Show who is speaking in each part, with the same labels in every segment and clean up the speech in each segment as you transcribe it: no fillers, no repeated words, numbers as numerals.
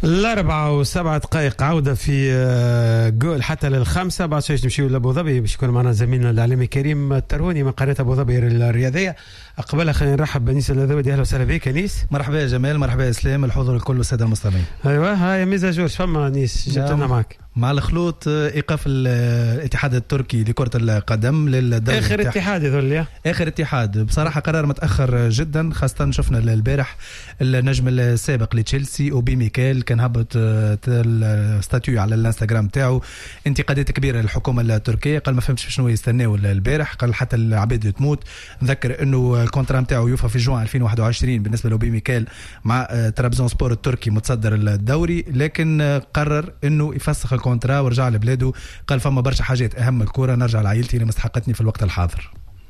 Speaker 1: 4:07 عودة في جول حتى للخمسة. بعد شوي نمشيو لأبو ظبي باش يكون معنا زميلنا الإعلامي كريم الترهوني من قناة أبو ظبي الرياضية. قبلها خلينا نرحب بأنيس الذوبي. أهلا وسهلا بك أنيس.
Speaker 2: مرحبا يا جمال، مرحبا يا إسلام، الحضور الكل السادة المستمعين.
Speaker 1: أيوة هاي ميزة جورج فما أنيس جبت لنا معك
Speaker 2: مع الخلوط ايقاف الاتحاد التركي لكرة القدم للدوري.
Speaker 1: اخر اتحاد يظل
Speaker 2: اخر اتحاد بصراحة قرار متأخر جدا، خاصة شفنا البارح النجم السابق لتشيلسي اوبي ميكيل كان هبط الستاتيو على الانستغرام تاعو انتقادات كبيرة للحكومة التركية. قال ما فهمتش شنو يستناو البارح، قال حتى العباد تموت. نذكر انه الكونترا نتاعو يوفى في جوان 2021 بالنسبة لاوبي ميكيل مع ترابزون سبور التركي متصدر الدوري، لكن قرر انه يفسخ الكونترا ورجع لبلاده. قال فما برشا حاجات اهم الكرة، نرجع لعائلتي اللي مستحقتني في الوقت الحاضر.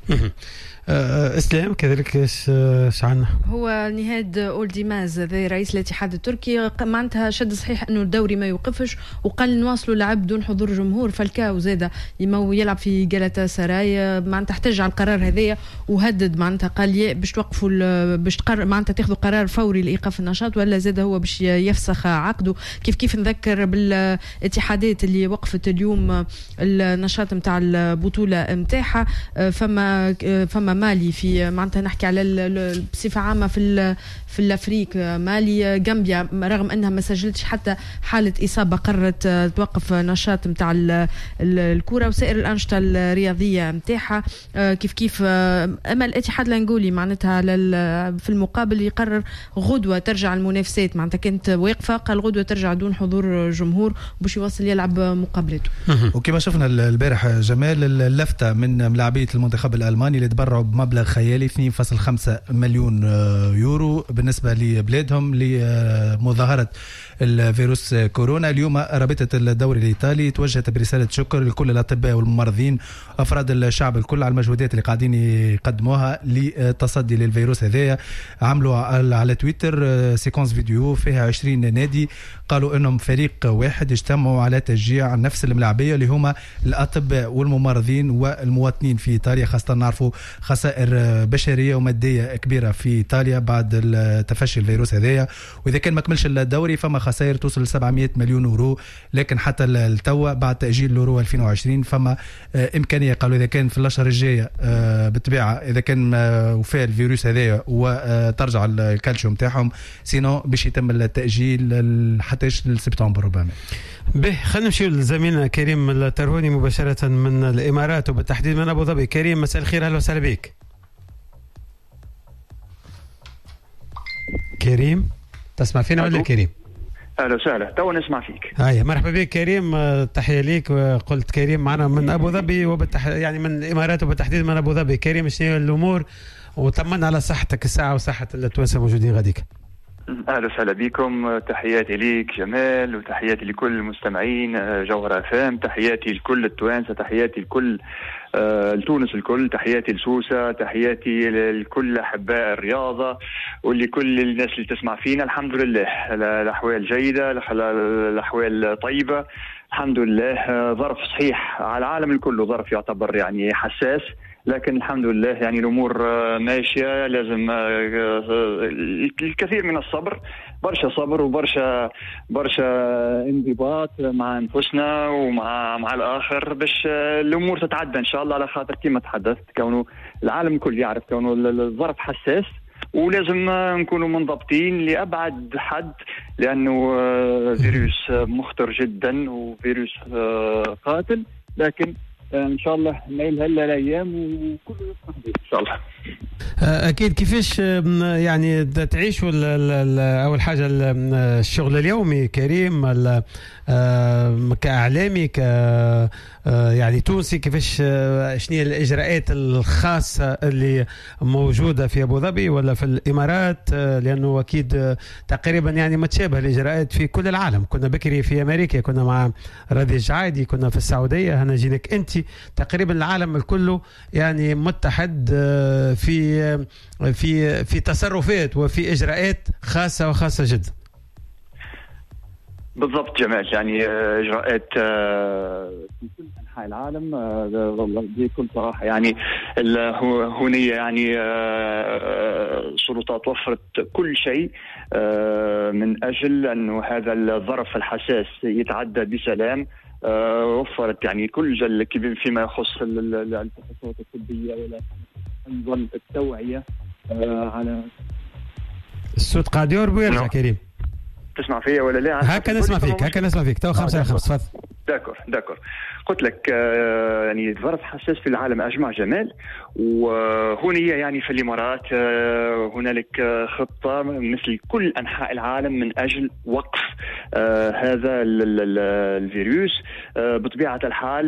Speaker 1: اسلام كذلك ايش عنا؟
Speaker 3: هو نهاد اولديماز رئيس الاتحاد التركي معناتها شد صحيح انه الدوري ما يوقفش، وقال نواصلوا لعب بدون حضور جمهور. فالكاو زاده يلعب في جالاتا سراي معناتها احتج على القرار هذايا وهدد معناتها قال باش توقفوا باش معناتها تاخذوا قرار فوري لايقاف النشاط، ولا زاده هو باش يفسخ عقده. كيف نذكر بالاتحادات اللي وقفت اليوم النشاط نتاع البطوله نتاعها. فما مالي في معناتها نحكي على بصفة عامة في الأفريق. مالي جامبيا رغم أنها ما سجلتش حتى حالة إصابة قررت توقف نشاط متاع الكرة وسائر الأنشطة الرياضية متاعها. كيف أما الاتحاد الأنغولي معناتها في المقابل يقرر غدوة ترجع المنافسات، معناتها كانت واقفة قال غدوة ترجع دون حضور جمهور باش يواصل يلعب مقابلته.
Speaker 2: وكما شفنا البارح جمال اللفتة من ملاعبية المنتخب الألماني اللي تبرعوا بمبلغ خيالي 2.5 مليون يورو بالنسبة لبلادهم لمظاهرة الفيروس كورونا. اليوم رابطة الدوري الإيطالي توجهت برسالة شكر لكل الأطباء والممرضين أفراد الشعب الكل على المجهودات اللي قاعدين يقدموها للتصدي للفيروس هذايا. عملوا على تويتر سيكونس فيديو فيها 20 نادي قالوا أنهم فريق واحد اجتمعوا على تشجيع نفس الملاعبية اللي هما الأطباء والممرضين والمواطنين في إيطاليا، خاصة نعرفوا خسائر بشرية ومادية كبيرة في إيطاليا بعد تفشي الفيروس هذايا. وإذا كان ما كملش الدوري فما خسائر توصل 700 مليون يورو، لكن حتى التوا بعد تأجيل اليورو 2020 فما إمكانية قالوا إذا كان في الأشهر الجاية بالطبيعة إذا كان وفاء الفيروس هذايا وترجع الكالشيوم متاعهم سينو باش يتم التأجيل حتى لسبتمبر ربما.
Speaker 1: خلينا نمشي لزميلنا كريم الترهوني مباشرة من الإمارات وبالتحديد من أبو ظبي. كريم مساء الخير، أهلا وسهلا بك. كريم تسمع فينا ولا كريم؟
Speaker 4: اهلا وسهلا، تو نسمع فيك.
Speaker 1: هاي مرحبا بك كريم، تحيه ليك. وقلت كريم معنا من ابو ظبي يعني من الامارات وبالتحديد من ابو ظبي. كريم شنو الامور وطمنا على صحتك الساعه وصحه التوانسه موجودين غاديك.
Speaker 4: اهلا وسهلا بكم، تحياتي ليك جمال وتحياتي لكل المستمعين جوهرة فام، تحياتي لكل التوانسه، تحياتي لكل لتونس الكل، تحياتي لسوسة، تحياتي لكل أحباء الرياضة ولكل الناس اللي تسمع فينا. الحمد لله الأحوال جيدة، الأحوال طيبة الحمد لله. ظرف صحيح على العالم الكل، ظرف يعتبر يعني حساس، لكن الحمد لله يعني الأمور ماشية. لازم الكثير من الصبر، برشا صبر وبرشا انضباط مع أنفسنا ومع الآخر باش الأمور تتعدى إن شاء الله. على خاطر كما تحدثت كونه العالم الكل يعرف كونه الظرف حساس ولازم نكونوا منضبطين لأبعد حد، لأنه فيروس مخطر جدا وفيروس قاتل، لكن ان شاء الله نايل هلا الايام وكله يصلح ان شاء الله.
Speaker 1: اكيد. كيفاش يعني تعيشوا اول حاجه الشغل اليومي كريم كاعلامي يعني تونسي، كيفاش شنو الاجراءات الخاصه اللي موجوده في ابو ظبي ولا في الامارات؟ لانه اكيد تقريبا يعني متشابه الاجراءات في كل العالم. كنا بكري في امريكا، كنا مع راضي الجعايدي، كنا في السعوديه، هنا جينك انت. تقريبا العالم الكل يعني متحد في تصرفات وفي اجراءات خاصه وخاصه جدا.
Speaker 4: بالضبط جمال، يعني اجراءات في كل أنحاء العالم بكل صراحة. يعني هنية يعني السلطات وفرت كل شيء من أجل أنه هذا الظرف الحساس يتعدى بسلام. وفرت يعني كل فيما يخص الفحوصات الطبية ولا أيضا التوعية على
Speaker 1: الصوت قاعد يورب ويرجع. كريم
Speaker 4: تسمع فيا ولا لا؟
Speaker 1: هكا نسمع فيك تو 5 على 5. تفضل.
Speaker 4: داكور قلت لك يعني الظرف حساس في العالم أجمع جمال. وهنية يعني في الإمارات هنالك خطة مثل كل أنحاء العالم من أجل وقف هذا الفيروس بطبيعة الحال.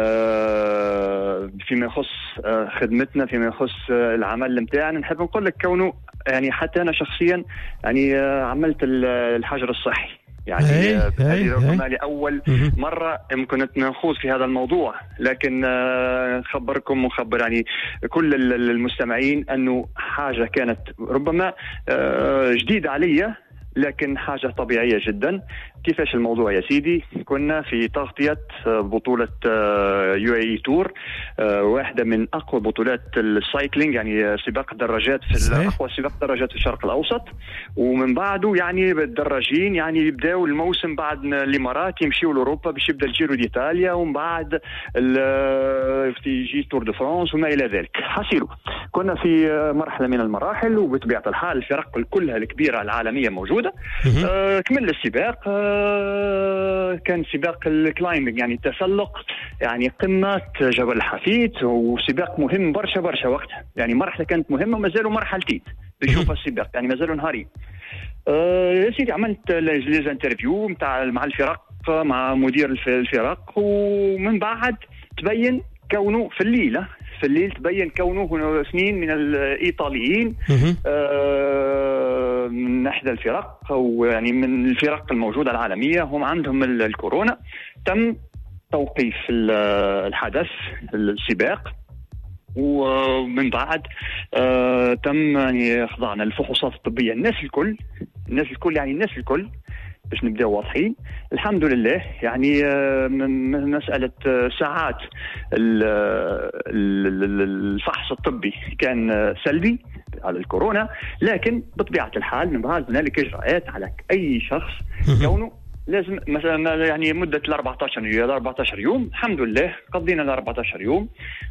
Speaker 4: فيما يخص خدمتنا فيما يخص العمل متاعنا نحب نقول لك كونه يعني حتى أنا شخصيا يعني عملت الحجر الصحي. يعني هذه ربما لأول مرة يمكن نخوض في هذا الموضوع. لكن خبركم وخبر يعني كل المستمعين أنه حاجة كانت ربما جديدة علي لكن حاجة طبيعية جدا. كيفاش الموضوع يا سيدي؟ كنا في تغطية بطولة UAE تور، واحدة من أقوى بطولات السايكلينج يعني سباق الدراجات في أقوى سباق الدراجات في الشرق الأوسط. ومن بعده يعني بالدراجين يعني يبدأوا الموسم بعد الإمارات يمشيوا لأوروبا باش يبدأ الجيرو ديتاليا ومن بعد يجي تور دو فرانس وما إلى ذلك. حصيلوا كنا في مرحلة من المراحل وبطبيعة الحال الفرق كلها الكبيرة العالمية موجودة. كمل السباق كان سباق الكلايمبينج يعني التسلق يعني قمة جبل الحفيد وسباق مهم برشا وقتها. يعني مرحلة كانت مهمة وما زالوا مرحلتين بشوف السباق يعني ما زالوا نهارين. يا سيدي عملت ليز انترفيو مع الفرق مع مدير الفرق ومن بعد تبين كونه في الليل تبين كونه اثنين من الإيطاليين من إحدى الفرق أو يعني من الفرق الموجودة العالمية هم عندهم الكورونا. تم توقيف الحدث السباق ومن بعد تم يعني خضعنا الفحوصات الطبية الناس الكل باش نبدأ واضحين. الحمد لله يعني من مسألة ساعات الفحص الطبي كان سلبي على الكورونا. لكن بطبيعة الحال من بعد هنالك إجراءات على أي شخص كونه لازم مثلا يعني مدة 14 يوم. الحمد لله قضينا 14 يوم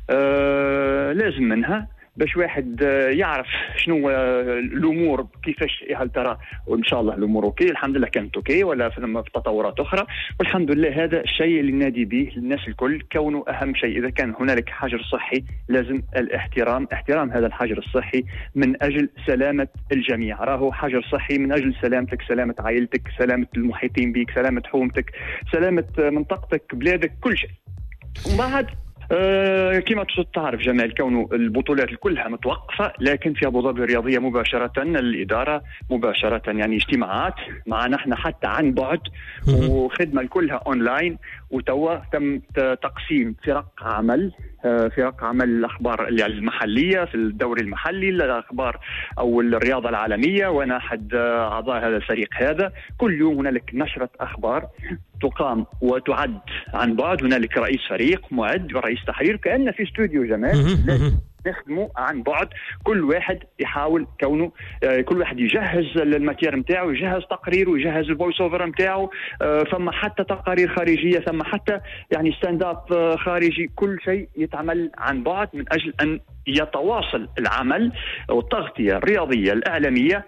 Speaker 4: لازم منها باش واحد يعرف شنو الامور كيفاش هل ترى. وان شاء الله الامور اوكي الحمد لله كانت اوكي ولا في تطورات اخرى. والحمد لله هذا الشيء اللي نادي به للناس الكل كونه اهم شيء. اذا كان هنالك حجر صحي لازم احترام هذا الحجر الصحي من اجل سلامه الجميع. راهو حجر صحي من اجل سلامتك، سلامه عائلتك، سلامه المحيطين بك، سلامه حومتك، سلامه منطقتك، بلادك، كل شيء. ومن بعد كما تعرف جمال كونه البطولات كلها متوقفة لكن في أبو ظبي الرياضية مباشرة الإدارة مباشرة يعني اجتماعات معنا احنا حتى عن بعد وخدمة كلها أونلاين. وتوا تم تقسيم فرق عمل الأخبار المحلية في الدوري المحلي، الأخبار أو الرياضة العالمية، وأنا أحد أعضاء هذا الفريق. هذا كل يوم هنالك نشرة أخبار تقام وتعد عن بعد. هنالك رئيس فريق معد ورئيس تحرير كأن في استوديو جمال نخدموا عن بعد. كل واحد يحاول كونه كل واحد يجهز الماتير نتاعو، يجهز تقرير ويجهز الفويس اوفر نتاعو. ثم حتى تقارير خارجيه، ثم حتى يعني ستاند اب خارجي. كل شيء يتعمل عن بعد من اجل ان يتواصل العمل والتغطيه الرياضيه الاعلاميه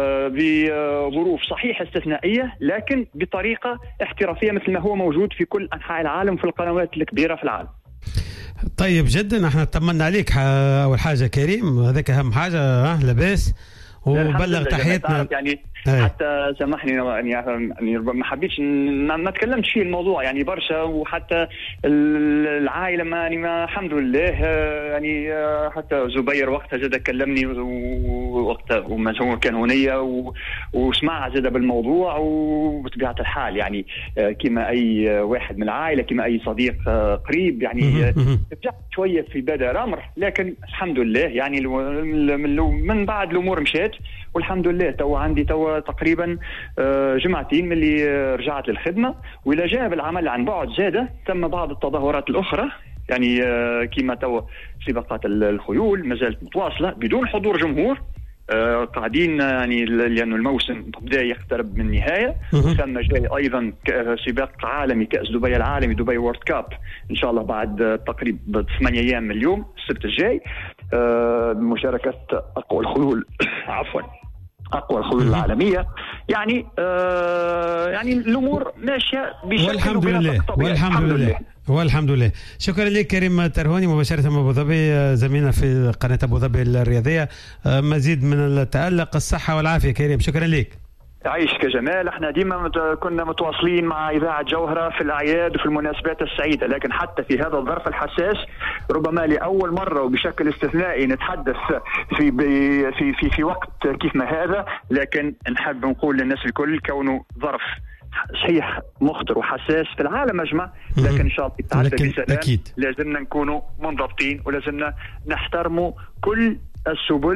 Speaker 4: بظروف صحيح استثنائيه لكن بطريقه احترافيه مثل ما هو موجود في كل انحاء العالم في القنوات الكبيره في العالم.
Speaker 1: طيب جدا احنا طمنا عليك اول حاجه كريم، هذاك اهم حاجه لاباس وبلغ تحياتنا
Speaker 4: يعني حتى سامحني يعني ما حبيتش ما تكلمتش في الموضوع يعني برشا. وحتى العائله ما الحمد لله يعني حتى زبير وقتها زاد كلمني وقتها وما هو كان هنيه وسمع زاد بالموضوع. وبطبيعه الحال يعني كما اي واحد من العائله كما اي صديق قريب يعني رجعت شويه في بدء الامر. لكن الحمد لله يعني من بعد الامور مشات والحمد لله عندي تقريبا جمعتين من اللي رجعت للخدمة. وإلى جانب العمل عن بعد زادة تم بعض التظاهرات الأخرى، يعني كما توا سباقات الخيول ما زالت متواصلة بدون حضور جمهور. قاعدين يعني لأنه الموسم بدأ يقترب من النهاية. ثم جاي أيضا سباق عالمي كأس دبي العالمي، دبي وورد كاب، إن شاء الله بعد تقريبا 8 أيام من اليوم السبت الجاي، بمشاركة أقوى الخيول أقوى الخيول العالمية. يعني يعني الأمور ماشية بشكل
Speaker 1: والحمد لله. والحمد لله. شكرا لك كريم ترهوني مباشرة من أبو ظبي، زميلنا في قناة أبو ظبي الرياضية. مزيد من التألق، الصحة والعافية كريم، شكرا لك.
Speaker 4: يعيشك يا جمال. احنا ديما كنا متواصلين مع إذاعة جوهرة في الأعياد وفي المناسبات السعيدة، لكن حتى في هذا الظرف الحساس ربما لأول مرة وبشكل استثنائي نتحدث في وقت كيف ما هذا، لكن نحب نقول للناس الكل كونه ظرف صحيح مخطر وحساس في العالم أجمع، لكن إن شاء الله يتعدى بسلام. أكيد لازمنا نكونوا منضبطين ولازمنا نحترموا كل السبل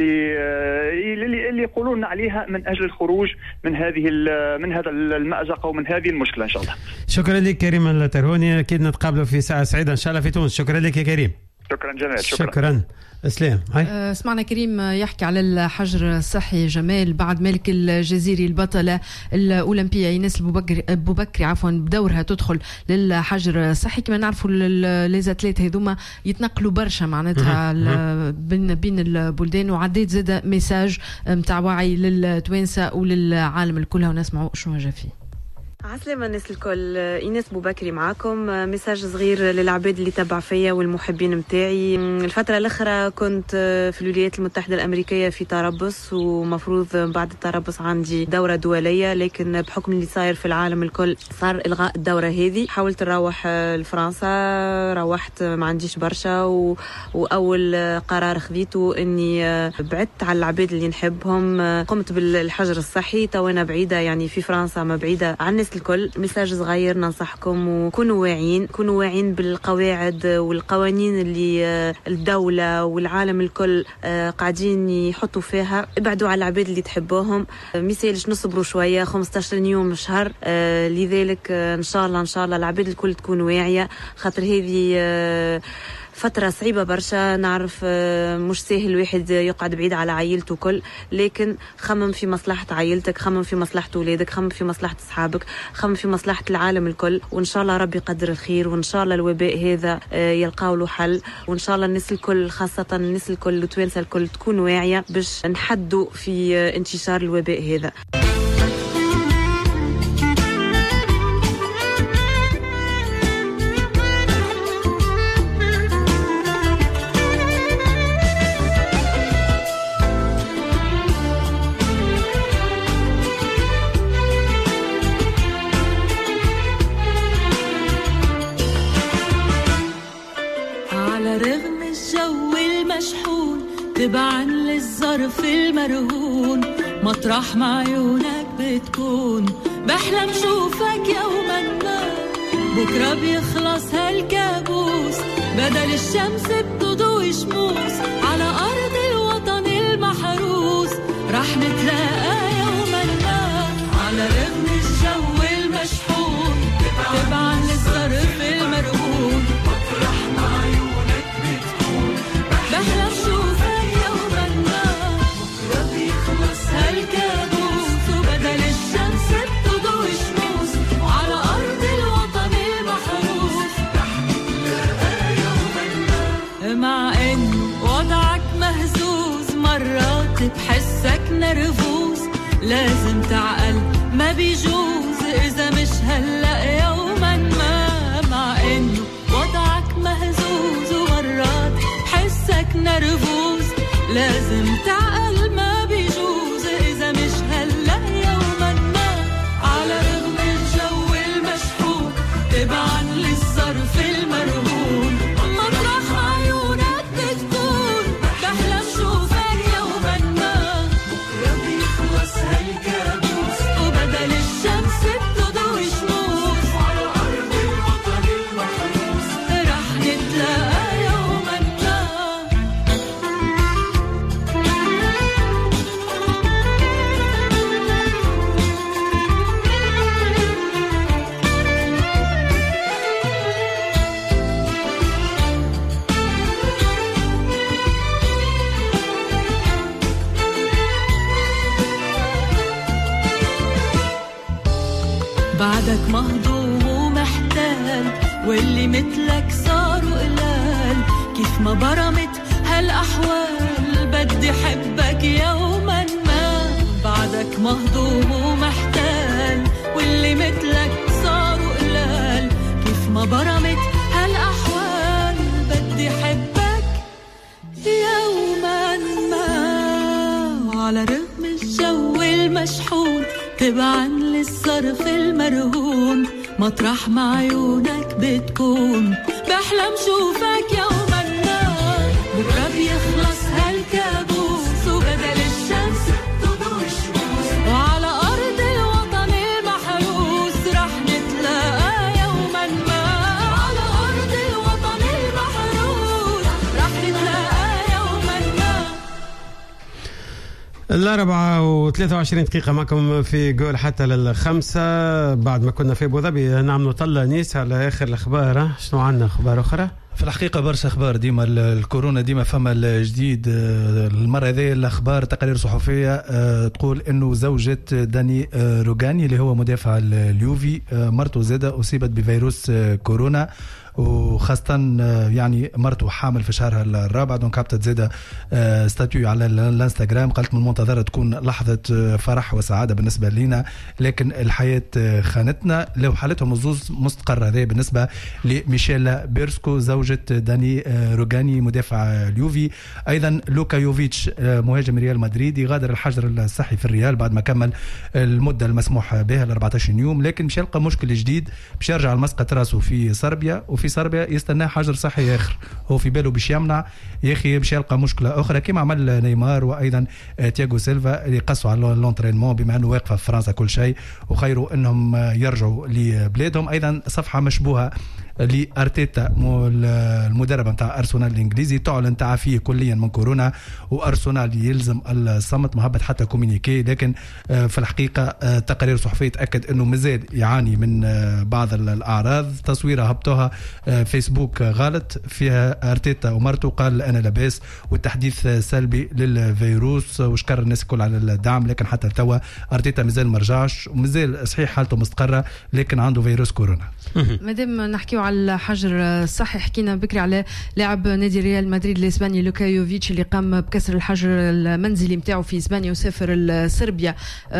Speaker 4: اللي يقولون عليها من أجل الخروج من هذا المأزق ومن هذه المشكلة إن شاء الله.
Speaker 1: شكرا لك كريم الترهوني، أكيد نتقابلوا في ساعة سعيدة إن شاء الله في تونس. شكرا لك يا كريم.
Speaker 4: شكرا جمال.
Speaker 1: شكرا. اسلام.
Speaker 3: سمعنا كريم يحكي على الحجر الصحي جمال بعد ملك الجزيري البطلة الأولمبية ايناس بوبكري بدورها تدخل للحجر الصحي. كما نعرفوا ليزاتليت هذوما يتنقلوا برشا معناتها بين البلدان، وعديت زاد ميساج متاع وعي للتوانسة وللعالم الكل، ونسمعوا شنو جا فيه.
Speaker 5: عسلامة الناس الكل، ايناس بوبكري معاكم. مساج صغير للعباد اللي تبع فيا والمحبين متاعي. الفترة الأخرى كنت في الولايات المتحدة الأمريكية في تربص، ومفروض بعد التربص عندي دورة دولية، لكن بحكم اللي صاير في العالم الكل صار إلغاء الدورة هذه. حاولت نروح لفرنسا، روحت ما عنديش برشا، وأول قرار خذيته إني بعدت على العباد اللي نحبهم، قمت بالحجر الصحي. تونا بعيدة يعني في فرنسا، ما بعيدة عن الكل. مساج صغير ننصحكم وكونوا واعيين بالقواعد والقوانين اللي الدولة والعالم الكل قاعدين يحطوا فيها. ابعدوا على العباد اللي تحبوهم، ميسالش نصبروا شوية 15 يوم شهر. لذلك إن شاء الله العباد الكل تكون واعية، خاطر هذه فترة صعيبة برشا. نعرف مش سهل واحد يقعد بعيد على عائلته كل، لكن خمم في مصلحة عائلتك، خمم في مصلحة أولادك، خمم في مصلحة أصحابك، خمم في مصلحة العالم الكل. وإن شاء الله ربي يقدر الخير، وإن شاء الله الوباء هذا يلقاو له حل، وإن شاء الله الناس الكل خاصة الناس الكل وتوانسة الكل تكون واعية باش نحدوا في انتشار الوباء هذا.
Speaker 6: تبعا للظرف المرهون، مطرح ما عيونك بتكون، بحلم شوفك يوما ما، بكرة بيخلص هالكابوس، بدل الشمس بتضوي شموس، على أرض الوطن المحروس، رح نتلاقى يوما ما، على رغم الجو المشحون، تبعا للظرف المرهون، مطرح ما عيونك بتكون، بحلم شوفك هالكابوس، وبدل الشمس بتضوي شموس، وعلى أرض الوطن المحروس رح نتلاقى يوما ما. مع إن وضعك مهزوز، مرات بحسك نرفوز، لازم تعقل ما بيجوز إذا مش هلأ يوما ما. مع إنه وضعك مهزوز، ومرات بحسك نرفوز، لازم تعقل ما بيجوز إذا مش هلأ يوما ما، على رغم الجو المشحون، تبعا للظرف المرهون، مطرح عيونك بتكون، بحلم شوفك يوما ما، بكرة بيخلص هالكابوس، وبدل الشمس بتضوي شموس، وعلى أرض الوطن المحروس رح نتلاقى يوما ما. بعدك مهضوم ومحتال واللي مثلك صاروا قلال كيف ما برمت هالأحوال بدي حبك يوما ما بعدك مهضوم ومحتال واللي مثلك صاروا قلال كيف ما برمت هالأحوال بدي حبك يوما ما وعلى رغم الجو المشحون تبعا للصرف المرهون مطرح مع عيونك بتكون بحلم شوفك يوما ما بكرة بيخلص هالكابوس وبدل الشمس تضوي الشموس وعلى أرض الوطن المحروس رح نتلاقى يوما ما على أرض الوطن المحروس رح نتلاقى يوما ما.
Speaker 1: 4:23 معكم في جول حتى للخمسة بعد ما كنا في أبو ظبي. نعملوا طلة نيس على آخر الأخبار. شنو عندنا أخبار أخرى؟
Speaker 2: في الحقيقة برشا أخبار ديما الكورونا ديما فما الجديد. المرة هذه الأخبار تقارير صحفية تقول إنه زوجة داني روغاني اللي هو مدافع اليوفي مرته زادة أصيبت بفيروس كورونا وخاصة يعني مرته حامل في شهرها الرابع دونك هبطت زادة ستاتيو على الانستغرام قالت من المنتظرة تكون لحظة فرح وسعادة بالنسبة لنا لكن الحياة خانتنا. لو حالتهم الزوز مستقرة. هذا بالنسبة لميشيلا بيرسكو زوجة داني روغاني مدافع اليوفي. أيضا لوكا يوفيتش مهاجم ريال مدريد يغادر الحجر الصحي في الريال بعد ما كمل المدة المسموح بها 14 يوم لكن مش يلقى مشكل جديد باش يرجع المسقط راسه في صربيا وفي صربيا يستناه حجر صحي آخر. هو في باله باش يمنع يا أخي باش يلقى مشكلة أخرى كما عمل نيمار وأيضا تياغو سيلفا اللي قصوا على اللونترينمون بما أنه واقفة في فرنسا كل شيء وخيروا أنهم يرجعوا لبلادهم. أيضا صفحة مشبوهة لأرتيتا المدرب نتاع أرسنال الإنجليزي تعلن تعافيه كليا من كورونا وأرسنال يلزم الصمت مهبط حتى كومينيكي لكن في الحقيقة تقارير صحفية تأكد أنه مازال يعاني من بعض الأعراض. تصويرها هبطوها فيسبوك غلط فيها أرتيتا ومرته قال أنا لاباس والتحديث سلبي للفيروس وشكر الناس كل على الدعم لكن حتى توا أرتيتا مازال مرجعش ومازال صحيح حالته مستقرة لكن عنده فيروس كورونا.
Speaker 3: مادام نحكيو على الحجر الصحي حكينا بكري على لاعب نادي ريال مدريد الاسباني لوكا يوفيتش اللي قام بكسر الحجر المنزلي متاعه في اسبانيا وسافر لصربيا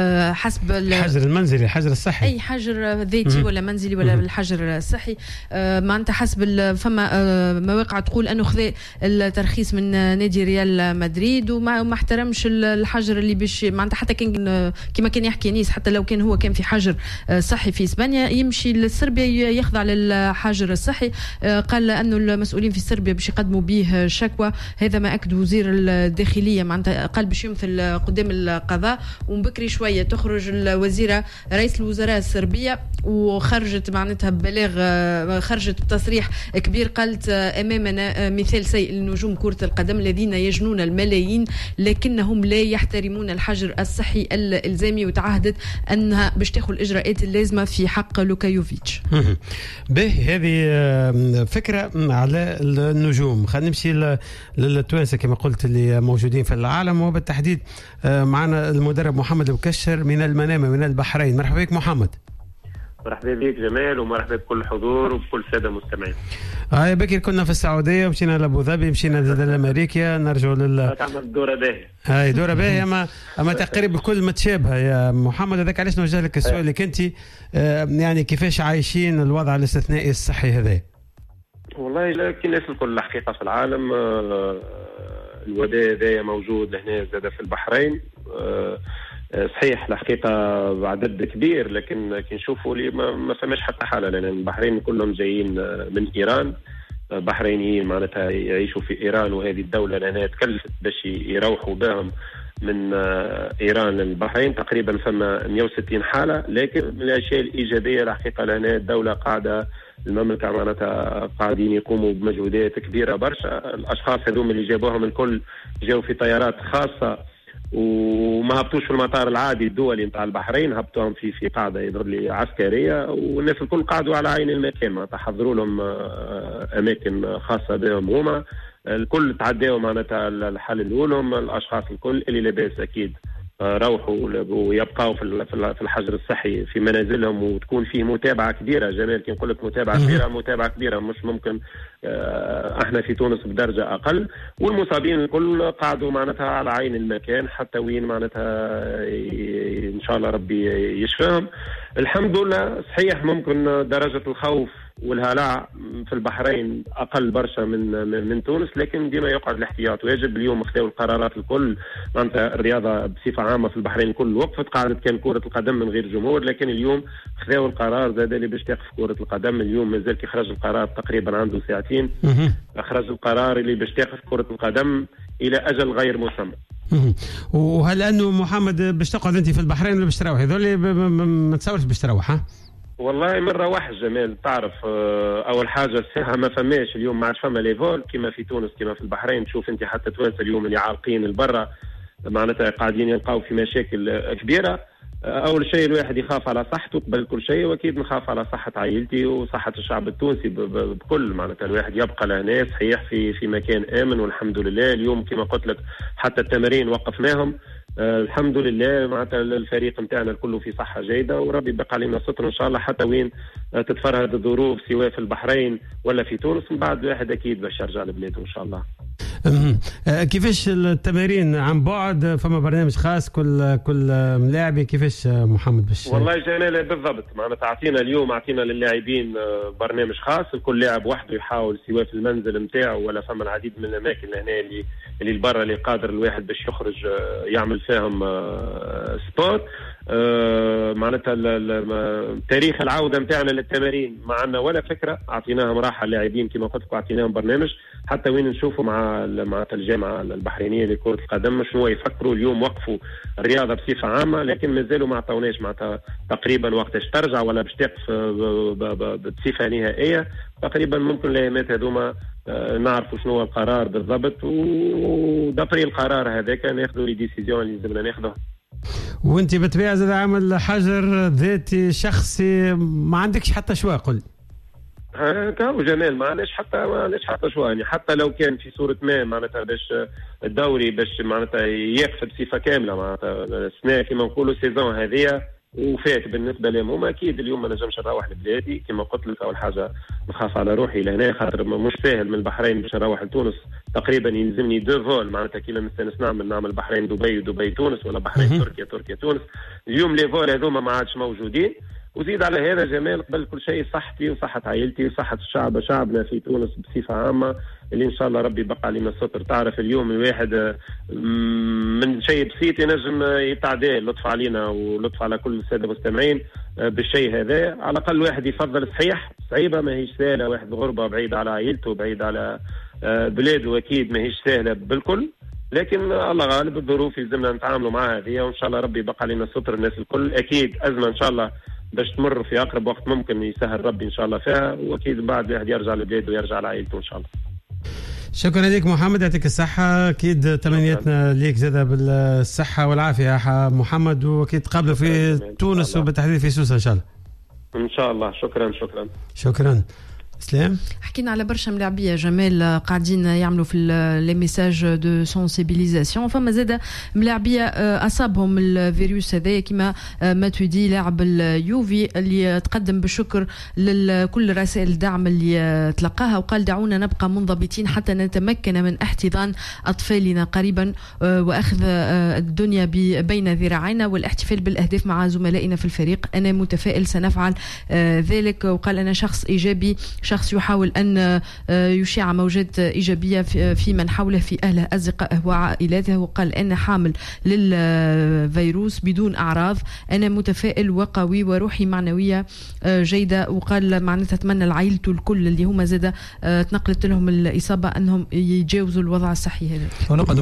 Speaker 3: حسب
Speaker 1: الحجر المنزلي الحجر الصحي
Speaker 3: اي حجر ذاتي ولا منزلي ولا الحجر الصحي معناتها حسب فما مواقع تقول انه خذ الترخيص من نادي ريال مدريد وما احترمش الحجر اللي باش معناتها حتى كان كما كان يحكي نيس حتى لو كان هو كان في حجر صحي في اسبانيا يمشي لصربيا يخضع للحجر الصحي. قال انه المسؤولين في صربيا باش يقدموا به شكوى هذا ما اكد وزير الداخليه معناتها قال باش يمثل قدام القضاء ومن بكري شويه تخرج الوزيره رئيس الوزراء الصربيه وخرجت معناتها ببلاغ خرجت بتصريح كبير قالت امامنا مثال سيء لنجوم كره القدم الذين يجنون الملايين لكنهم لا يحترمون الحجر الصحي الالزامي وتعهدت انها باش تاخذ الاجراءات اللازمه في حق لوكا يوفيتش.
Speaker 1: به هذه فكرة على النجوم. خلينا نمشي للتوانسة كما قلت اللي موجودين في العالم وبالتحديد معنا المدرب محمد بكشر من المنامة من البحرين. مرحبا بك محمد.
Speaker 7: مرحبا بك جمال ومرحبا بكل حضور وبكل سادة مستمعين.
Speaker 1: هاي بكر كنا في السعودية ومشينا لأبو ظبي مشينا لأمريكا نرجعوا
Speaker 7: تعمل دورة باهية.
Speaker 1: هاي دورة باهية أما تقريبا الكل متشابهة يا محمد. هذاك علاش نوجه لك السؤال اللي كنت يعني كيفاش عايشين الوضع الاستثنائي الصحي هذا؟
Speaker 7: والله كي الناس الكل الحقيقة في العالم الوباء هذا موجود هنا زاد في البحرين. صحيح الحقيقة بعدد كبير لكن كي نشوفوا لي ما فماش حتى حالة لأن البحرين كلهم جايين من إيران. بحرينيين معناتها يعيشوا في إيران وهذه الدولة لأنها تكلفت باش يروحوا بهم من إيران للبحرين تقريبا فما 160 حالة. لكن من الأشياء الإيجابية الحقيقة لأنها الدولة قاعدة المملكة معناتها قاعدين يقوموا بمجهودات كبيرة برشا. الأشخاص هذوم اللي جابوهم الكل جاوا في طيارات خاصة وما هبطوش في المطار العادي الدولي نتاع البحرين هبطوهم في قاعدة يظهر لي عسكرية والناس الكل قاعدوا على عين المكان معناتها حضروا لهم أماكن خاصة بهم هما الكل تعداوا معناتها الحل الأولهم الأشخاص الكل اللي لاباس أكيد روحوا ويبقوا في الحجر الصحي في منازلهم، وتكون فيه متابعة كبيرة. جمال كي نقول لك متابعة كبيرة مش ممكن احنا في تونس بدرجة أقل، والمصابين الكل قاعدوا معناتها على عين المكان حتى وين معناتها إن شاء الله ربي يشفاهم. الحمد لله. صحيح ممكن درجة الخوف والهلع في البحرين أقل برشا من تونس، لكن ديما يقعد الاحتياط ويجب. اليوم خذوا القرارات الكل، معناتها الرياضة بصفة عامة في البحرين كل وقفت، قاعدت كان كرة القدم من غير جمهور، لكن اليوم خذوا القرار زاد اللي باش تقف كرة القدم. اليوم مازال كي خرج القرار تقريبا عنده ساعتين، خرج القرار اللي باش تقف كرة القدم إلى أجل غير مسمى.
Speaker 1: وهل أنه محمد باش تقعد أنت في البحرين ولا باش تروح؟ هذول ما تصورش باش تروح؟ ها
Speaker 7: والله من رواح جمال. تعرف اول حاجه الساعه ما فماش اليوم، ما عادش فما لي فول كما في تونس كما في البحرين. تشوف انت حتى توانسه اليوم اللي عالقين البرة معناتها قاعدين يلقاو في مشاكل كبيره. اول شيء الواحد يخاف على صحته قبل كل شيء، واكيد نخاف على صحه عائلتي وصحه الشعب التونسي بكل. معناتها الواحد يبقى لهنا صحيح في مكان امن والحمد لله. اليوم كما قلت لك حتى التمارين وقفناهم الحمد لله. معناتها الفريق نتاعنا الكل في صحه جيده، وربي بقى علينا ستر ان شاء الله حتى وين تتفرهد الظروف سواء في البحرين ولا في تونس. من بعد الواحد اكيد باش يرجع لبلاده ان شاء الله.
Speaker 1: كيفاش التمارين عن بعد؟ فما برنامج خاص كل ملاعبي كيفاش محمد باش؟
Speaker 7: والله جمال بالضبط. معناتها اعطينا للاعبين برنامج خاص، الكل لاعب وحده يحاول سواء في المنزل نتاعو ولا فما العديد من الاماكن هنا اللي البرة اللي قادر الواحد باش يخرج يعمل فيهم سبورت. معناتها تاريخ العودة نتاعنا للتمارين ما عندنا ولا فكرة. اعطيناهم راحة اللاعبين كما قلت لكم، اعطيناهم برنامج حتى وين نشوفوا مع الجامعة البحرينية لكرة القدم شنو يفكروا. اليوم وقفوا الرياضة بصفة عامة، لكن مازالوا ما عطاوناش معناتها تقريبا وقتاش ترجع ولا باش تقف بصفة نهائية. تقريبا ممكن الايامات هذوما نعرفوا شنو القرار بالضبط، ودبري القرار هذاك ناخذوا لي ديسيزيون اللي لازمنا ناخذها.
Speaker 1: وانت بالطبيعه زاد عامل حجر ذاتي شخصي، ما عندكش حتى شوى؟ قل
Speaker 7: كاو جمال ما عندناش حتى شوى. يعني حتى لو كان في صوره ما معناتها باش الدوري باش معناتها يقف بصفه كامله، معناتها السنه كما نقولوا سيزون هذه وفات بالنسبه لهم. هما اكيد اليوم ما نجمش نروح لبلادي كما قلت لك. اول حاجه نخاف على روحي لهنا، خاطر مش ساهل من البحرين باش نروح لتونس. تقريبا يلزمني 2 فول معناتها كي نستانس نعمل بحرين دبي ودبي تونس، ولا بحرين تركيا تونس. اليوم لي فول هذوما ما عادش موجودين. وزيد على هذا جمال قبل كل شيء صحتي وصحه عائلتي وصحه شعبنا في تونس بصفه عامه، اللي ان شاء الله ربي يبقى علينا الستر. تعرف اليوم الواحد من شيء بسيط ينجم يتعدى. لطف علينا ولطف على كل الساده المستمعين بالشيء هذا. على الاقل واحد يفضل صحيح صعيبه ماهيش سهله، واحد غربه بعيد على عائلته بعيد على بلاده، اكيد ماهيش سهله بالكل، لكن الله غالب. الظروف يلزمنا نتعاملوا معها هذه، وان شاء الله ربي يبقى علينا الستر. الناس الكل اكيد ازمه ان شاء الله باش تمر في اقرب وقت ممكن يسهل ربي ان شاء الله فيها، واكيد بعد واحد يرجع لبلاده ويرجع لعائلته ان شاء الله.
Speaker 1: شكرا لك محمد، يعطيك الصحة. أكيد تمنياتنا ليك زادة بالصحة والعافية محمد، وأكيد تقابلوا في تونس وبالتحديد في سوسة إن شاء الله.
Speaker 7: إن شاء الله.
Speaker 1: شكرا. سلام.
Speaker 3: حكينا على برشا ملاعبيه جمال قاعدين يعملوا في لي ميساج دو سونسيبيليزاسيون. فما زاده ملاعبيه اصابهم الفيروس هذا كما ما تدي لاعب اليوفي اللي تقدم بالشكر لكل رسائل الدعم اللي تلقاها، وقال دعونا نبقى منضبطين حتى نتمكن من احتضان اطفالنا قريبا واخذ الدنيا بين ذراعينا والاحتفال بالاهداف مع زملائنا في الفريق. انا متفائل سنفعل ذلك. وقال انا شخص ايجابي، شخص يحاول أن يشيع موجات إيجابية في من حوله، في أهله أصدقائه وعائلاته. وقال أنا حامل للفيروس بدون أعراض، أنا متفائل وقوي وروحي معنوية جيدة. وقال معناتها أتمنى لعائلته الكل اللي هم زادة تنقلت لهم الإصابة أنهم يتجاوزوا الوضع الصحي هذا.
Speaker 1: ونقعدوا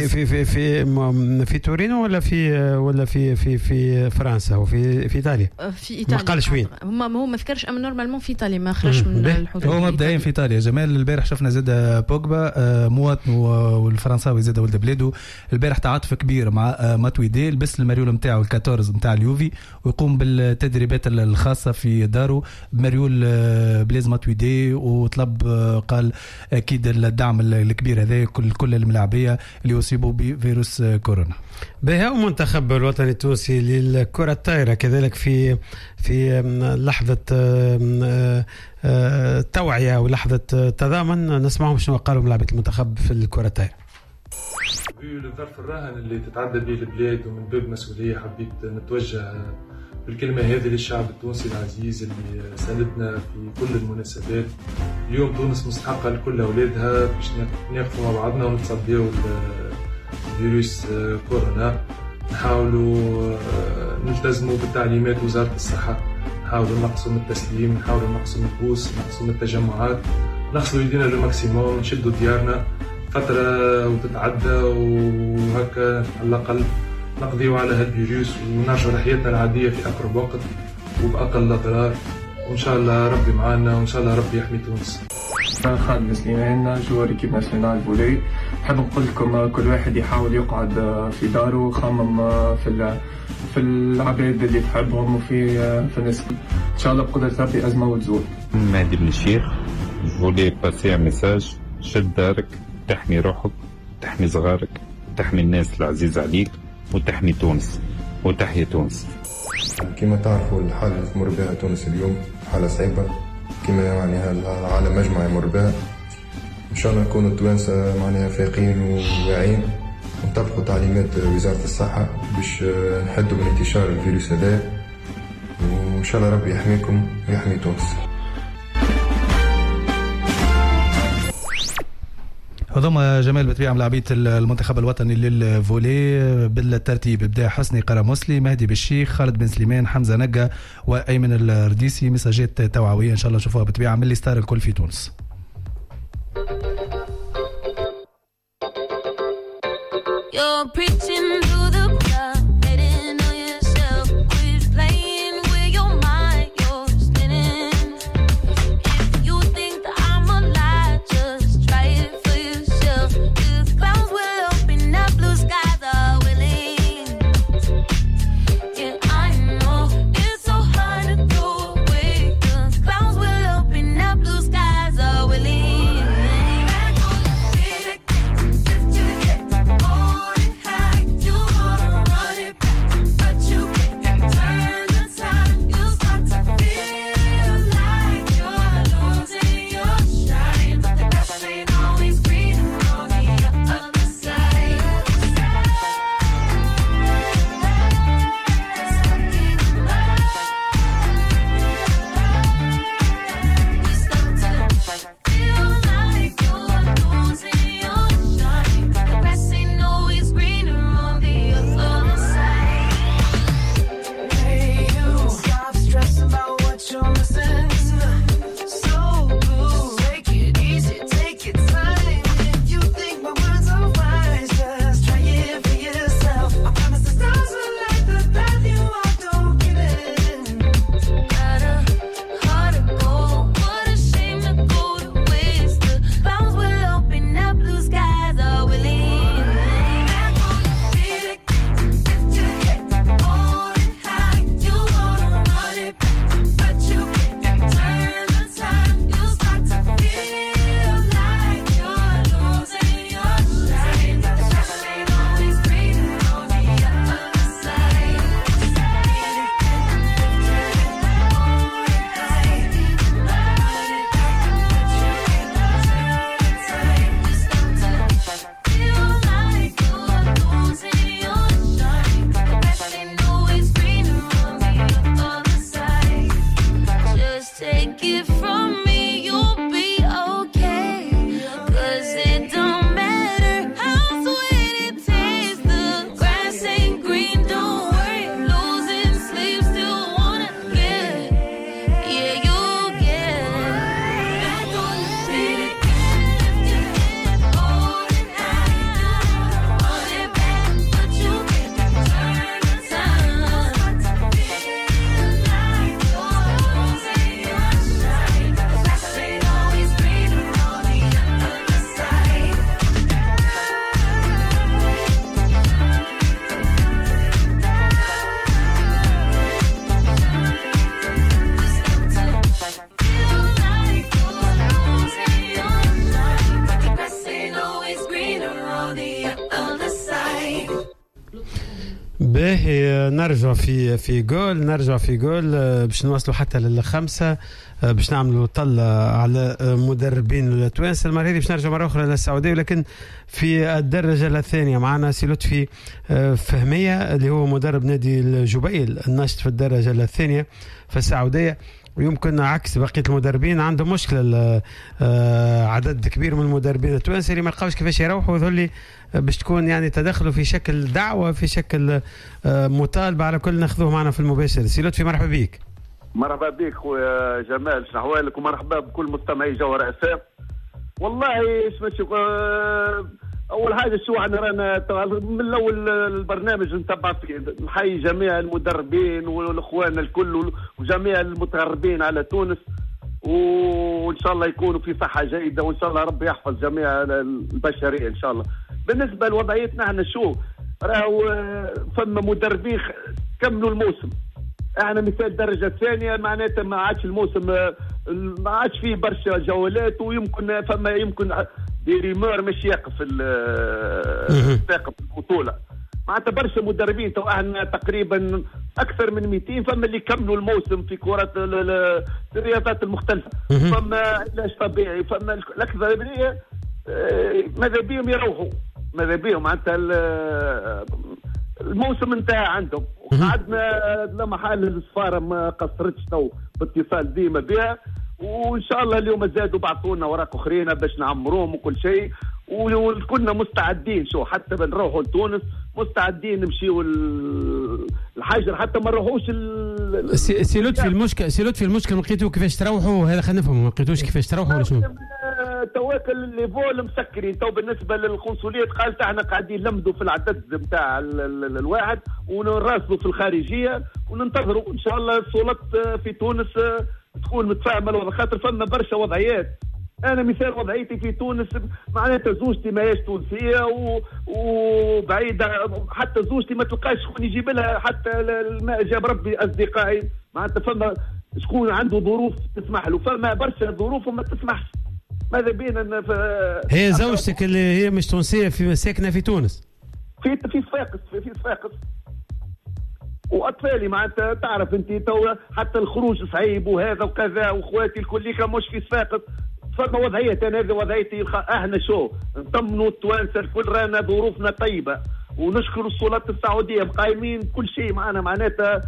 Speaker 1: في تورينو ولا في فرنسا وفي إيطاليا؟
Speaker 3: في إيطاليا
Speaker 1: ما قالش وين.
Speaker 3: هو ما ذكرش، أما نورمالمون في إيطاليا ما خرجش من الحضور.
Speaker 2: هو مبدئيا في ايطاليا جمال. البارح شفنا زاد بوجبا مواطن والفرنساوي زاد ولد بلاده. البارح تعاطف كبير مع ماتويدي، لبس المريول نتاعو ال14 نتاع اليوفي ويقوم بالتدريبات الخاصه في داره بمريول بليز ماتويدي، وطلب قال اكيد الدعم الكبير هذا كل الملاعبيه اللي يصيبوا بفيروس كورونا.
Speaker 1: بها المنتخب الوطني التونسي للكرة الطايرة كذلك في لحظة توعية ولحظة تضامن، نسمعهم شنو قالوا ملاعبة المنتخب في الكرة الطايرة.
Speaker 8: الظرف الراهن اللي تتعدى به البلاد ومن باب مسؤولية حبيت نتوجه بالكلمة هذه للشعب التونسي العزيز اللي ساندنا في كل المناسبات. اليوم تونس مستحقة لكل أولادها باش نقفوا مع بعضنا ونتصديوا فيروس كورونا. نحاولوا نلتزموا بالتعليمات وزارة الصحة، نحاولوا نقصوا من التسليم، نحاولوا نقصوا من البوس، نقصوا من التجمعات، نغسلوا يدينا للماكسيموم، نشدوا ديارنا فترة وتتعدى وهكا على الأقل نقضيوا على هالفيروس ونرجعوا لحياتنا العادية في أقرب وقت وبأقل أضرار، وإن شاء الله ربي معانا وإن شاء الله ربي يحمي تونس.
Speaker 9: خالد بن سليمان جوار إيكيب ناسيونال فولي. نحب نقول لكم كل واحد يحاول يقعد في داره ويخمم في العباد اللي تحبهم وفي الناس. إن شاء الله بقدرة ربي أزمة وتزول.
Speaker 10: مهدي بن الشيخ فولي باسي ميساج: شد دارك، تحمي روحك، تحمي صغارك، تحمي الناس العزيزة عليك، وتحمي تونس وتحيا تونس.
Speaker 11: كما تعرفوا الحالة اللي تمر بها تونس اليوم حالة صعيبة، كما يعني العالم مجمع يمر بها. إن شاء الله نكونوا التوانسة معناها فايقين وواعين ونطبقوا تعليمات وزارة الصحة باش نحدوا من انتشار الفيروس هذا، وإن شاء الله ربي يحميكم ويحمي تونس.
Speaker 2: هذوما جمال بطبيعة ملاعبية المنتخب الوطني للفولي بالترتيب: بدا حسني قرامسلي، مهدي بالشيخ، خالد بن سليمان، حمزة نقا، وأيمن الرديسي. مساجات توعوية إن شاء الله نشوفوها بطبيعة من اللي ستار الكل في تونس.
Speaker 1: نرجع في جول باش نوصلوا حتى للخمسة، باش نعملوا طلة على مدربين التوانسة. المرة هذه باش نرجع مرة أخرى للسعودية، ولكن في الدرجة الثانية معنا سي لطفي فهمية اللي هو مدرب نادي الجبيل الناشط في الدرجة الثانية في السعودية. ويمكن عكس بقية المدربين عندهم مشكلة، عدد كبير من المدربين التوانسة اللي ما لقاوش كيفاش يروحوا، وذولي باش تكون يعني تدخلوا في شكل دعوة، في شكل مطالبة على كل ناخذوه معنا في المباشر. سي لطفي مرحبا بك.
Speaker 12: مرحبا بك خويا جمال، شنو احوالك؟ ومرحبا بكل مستمعي جوهر FM. والله اول حاجه شو رانا من الاول البرنامج نتبع فيه، نحيي جميع المدربين والاخوان الكل وجميع المتغربين على تونس، وان شاء الله يكونوا في صحه جيده، وان شاء الله ربي يحفظ جميع البشريه ان شاء الله. بالنسبه لوضعيتنا احنا شو راهو فما مدربين كملوا الموسم، احنا مثال الدرجه الثانيه معناتها ما عادش الموسم، ما عادش فيه برشا جولات، ويمكن يمكن دي ريمور مش يقف البطوله. معناتها برشا مدربين تو احنا تقريبا اكثر من 200 فما اللي كملوا الموسم في كرة الرياضات المختلفه، فما علاج طبيعي، فما الاكثريه ماذا بيهم يروحوا، ماذا بيهم معناتها الموسم انتهى عندهم. وقعدنا لما حال السفاره ما قصرتش تو باتصال ديما بها، وان شاء الله اليوم زادوا بعثونا وراق اخرين باش نعمروهم وكل شيء، وكنا مستعدين شو حتى بنروحوا لتونس مستعدين نمشيوا الحجر، حتى ما نروحوش
Speaker 1: سي لطفي المشكل ما لقيتوا كيفاش تروحوا، هذا خلينا نفهموا، ما لقيتوش كيفاش تروحوا ولا شنو؟
Speaker 12: تواكل اللي فول مسكرين تو. بالنسبه للقنصليات قالت احنا قاعدين نلمدوا في العدد نتاع الواحد ونراسلوا في الخارجيه وننتظروا ان شاء الله السلطات في تونس تكون متفاهمه، على خاطر فما برشا وضعيات. انا مثال وضعيتي في تونس معناتها زوجتي ماهيش تونسيه وبعيده، حتى زوجتي ما تلقاش شكون يجيب لها، حتى ما جاب ربي اصدقائي معناتها فما شكون عنده ظروف تسمح له، فما برشا ظروف وما تسمحش. ماذا بينا
Speaker 1: هي زوجتك اللي هي مش تونسيه في ساكنه في تونس
Speaker 12: في صفاقس واطفالي معناتها تعرف انت تو حتى الخروج صعيب وهذا وكذا، واخواتي الكل مش في صفاقس، فما وضعيه. انا هذه وضعيتي، احنا شو نطمنوا التوانسه الكل رانا ظروفنا طيبه، ونشكر السلطات السعوديه مقايمين كل شيء معنا معناتها،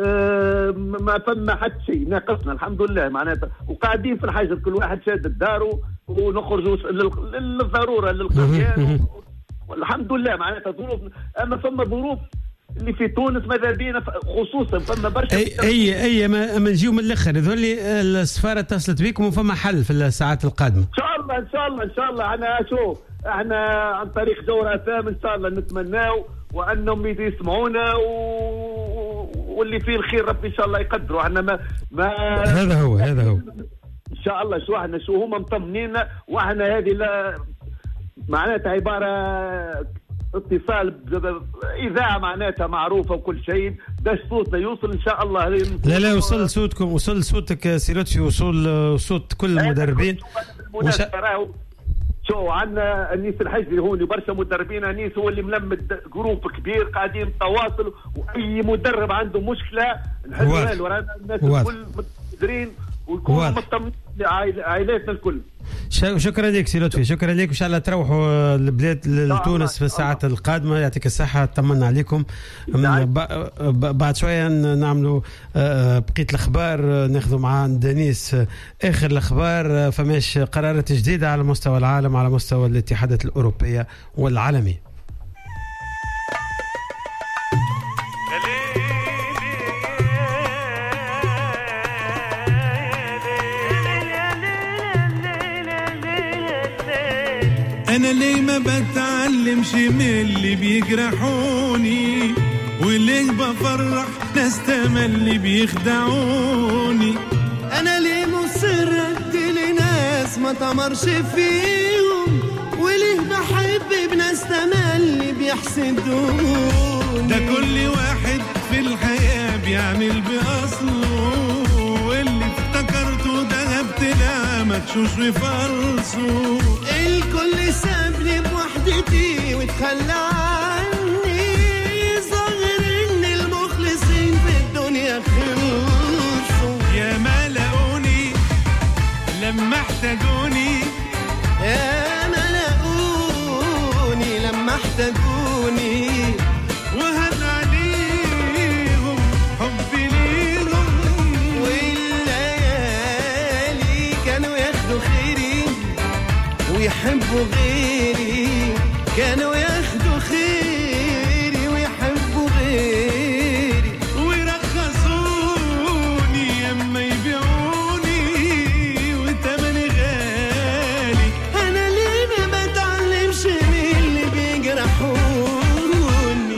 Speaker 12: ما فما حتى شيء ناقصنا الحمد لله معناتها، وقاعدين في الحجر كل واحد شادد داره ونخرجوا للضروره للقريان والحمد لله معناتها ظروف. اما فما ظروف اللي في تونس ماذا بينا خصوصا فما برشا
Speaker 1: اي ما نجيو من الاخر ذولي السفاره اتصلت بكم وفما حل في الساعات القادمه
Speaker 12: ان شاء الله. احنا عن طريق جوهر FM ان شاء الله نتمناو وانهم يسمعونا واللي فيه الخير ربي ان شاء الله يقدروا. احنا ما
Speaker 1: هذا هو
Speaker 12: ان شاء الله. شو احنا شو هم مطمنينا، واحنا هذه لا معناتها عباره اتصال اذاعه معناتها معروفه وكل شيء باش صوتنا يوصل ان شاء الله.
Speaker 1: لا وصل صوتكم، وصل صوتك سي لطفي، وصل صوت كل المدربين.
Speaker 12: شو عندنا انيس الحجري هون برشا مدربين، انيس هو اللي ملمد جروب كبير قاعدين تواصل، واي مدرب عنده مشكله نحلوها له، رانا الناس الكل متقدرين ويكونوا مطمئنين عائلاتنا الكل.
Speaker 1: شكرا لك سي لطفي، شكرا لك، وان شاء الله تروحوا البلاد لتونس في الساعات القادمه. يعطيك الصحه، طمنا عليكم. بعد شويه نعملوا بقيه الاخبار، ناخذوا مع دانيس اخر الاخبار. فماش قرارات جديده على مستوى العالم، على مستوى الاتحادات الاوروبيه والعالمي.
Speaker 13: أنا ليه ما بتعلمش من اللي بيجرحوني، وليه بفرح ناس تملي بيخدعوني.
Speaker 14: أنا ليه مصر أدي لناس ما تمرش فيهم، وليه بحب بناس تملي بيحسدوني.
Speaker 13: ده كل واحد في الحياة بيعمل بأصله، واللي افتكرته ده ابتلاء مكشوش بفرصه.
Speaker 14: الكل سابني بوحدتي وتخلى عني، ظاهر ان
Speaker 13: لما احتاجوني
Speaker 14: يا ما لقوني لما احتاجوني
Speaker 13: وهن عليهم حبي ليهم
Speaker 14: والليالي كانوا ياخدوا خيري ويحبوا غيري كانوا ياخدوا خيري ويحبوا غيري
Speaker 13: ويرخصوني اما يبيعوني وتمني غالي
Speaker 14: انا ليه ما بتعلمش من اللي بيجرحوني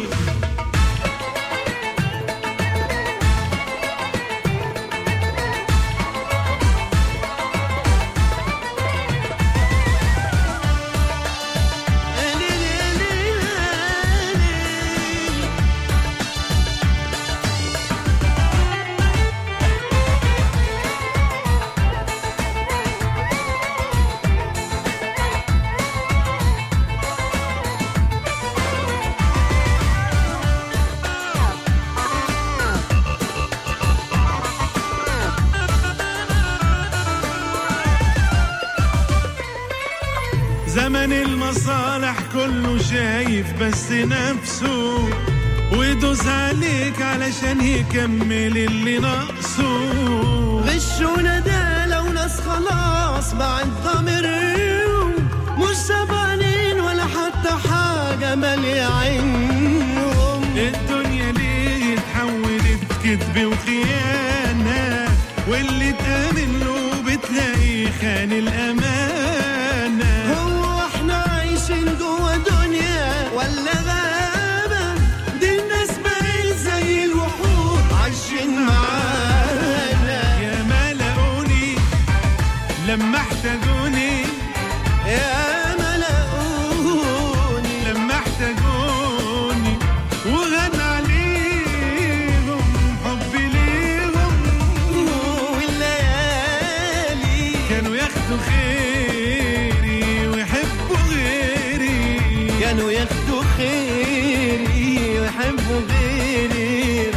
Speaker 13: زمن المصالح كله شايف بس نفسه ويدوس عليك علشان يكمل اللي ناقصه
Speaker 14: غشونا ده لو ناس خلاص بعد ضميرهم مش سبانين ولا حتى حاجة مالية عينهم
Speaker 13: الدنيا ليه اتحولت كذب وخيانة واللي تآمن له بتلاقي خان الأمانة
Speaker 14: هو احنا عايشين جوا دنيا ولا غابة دي الناس بقت زي الوحوش عايشين معانا
Speaker 13: يا ما لقوني لما احتاجوني
Speaker 14: يا ما لقوني
Speaker 13: لما احتاجوني وغنى عليهم حبي ليهم
Speaker 14: والليالي
Speaker 13: كانوا ياخدوا خيري ويحبوا غيري
Speaker 14: كانوا ياخدوا خيري ويحبوا غيري